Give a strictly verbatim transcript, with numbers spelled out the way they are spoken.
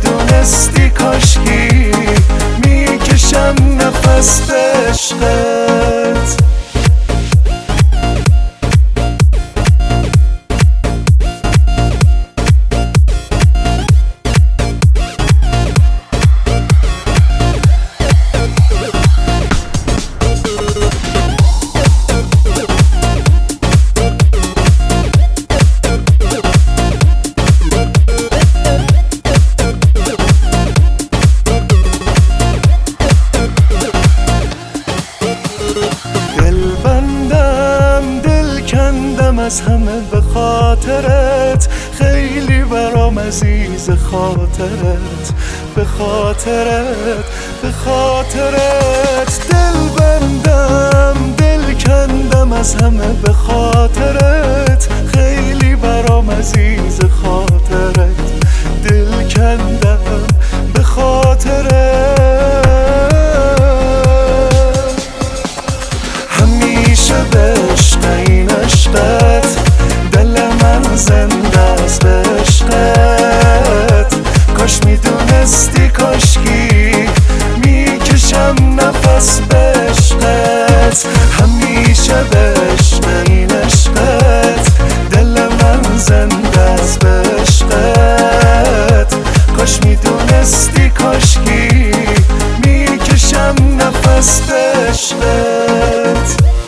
میدونستی کاشکی میکشم نفس به عشقت. از همه به خاطرت، خیلی برام عزیز خاطرت، به خاطرت به خاطرت دل بندم، دل کندم از همه به خاطرت، خیلی برام عزیز خاطرت، دل کندم به خاطرت. همیشه به عشق این عشقت، دل من زنده است به عشقت. کاش میدونستی کاشکی میکشم نفس به عشقت. همیشه به عشق این عشقت، دل من زنده است به عشقت. کاش میدونستی کاشکی میکشم نفس به عشقت.